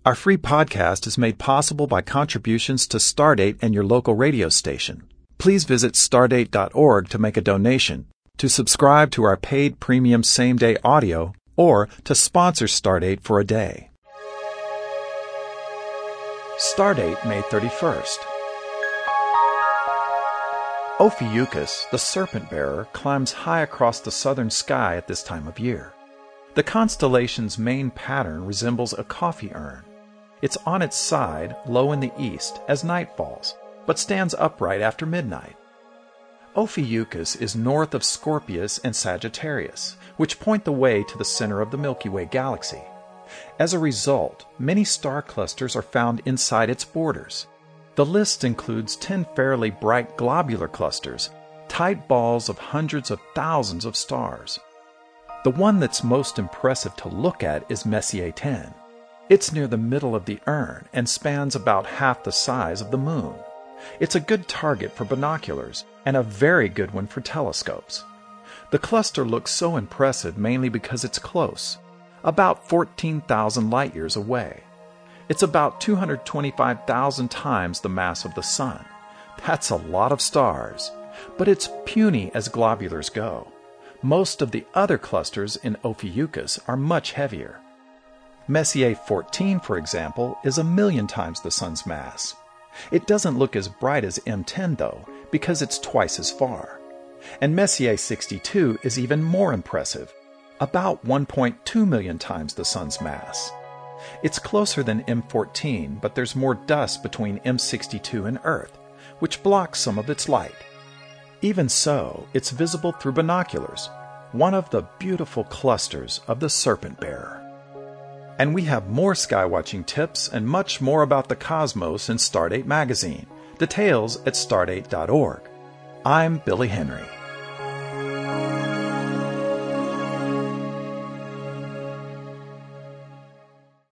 Our free podcast is made possible by contributions to Stardate and your local radio station. Please visit stardate.org to make a donation, to subscribe to our paid premium same-day audio, or to sponsor Stardate for a day. Stardate, May 31st. Ophiuchus, the serpent-bearer, climbs high across the southern sky at this time of year. The constellation's main pattern resembles a coffee urn. It's on its side, low in the east, as night falls, but stands upright after midnight. Ophiuchus is north of Scorpius and Sagittarius, which point the way to the center of the Milky Way galaxy. As a result, many star clusters are found inside its borders. The list includes 10 fairly bright globular clusters, tight balls of hundreds of thousands of stars. The one that's most impressive to look at is Messier 10. It's near the middle of the urn and spans about half the size of the moon. It's a good target for binoculars and a very good one for telescopes. The cluster looks so impressive mainly because it's close, about 14,000 light-years away. It's about 225,000 times the mass of the Sun. That's a lot of stars, but it's puny as globulars go. Most of the other clusters in Ophiuchus are much heavier. Messier 14, for example, is 1,000,000 times the Sun's mass. It doesn't look as bright as M10, though, because it's twice as far. And Messier 62 is even more impressive, about 1.2 million times the Sun's mass. It's closer than M14, but there's more dust between M62 and Earth, which blocks some of its light. Even so, it's visible through binoculars, one of the beautiful clusters of the Serpent-bearer. And we have more skywatching tips and much more about the cosmos in Stardate magazine. Details at stardate.org. I'm Billy Henry.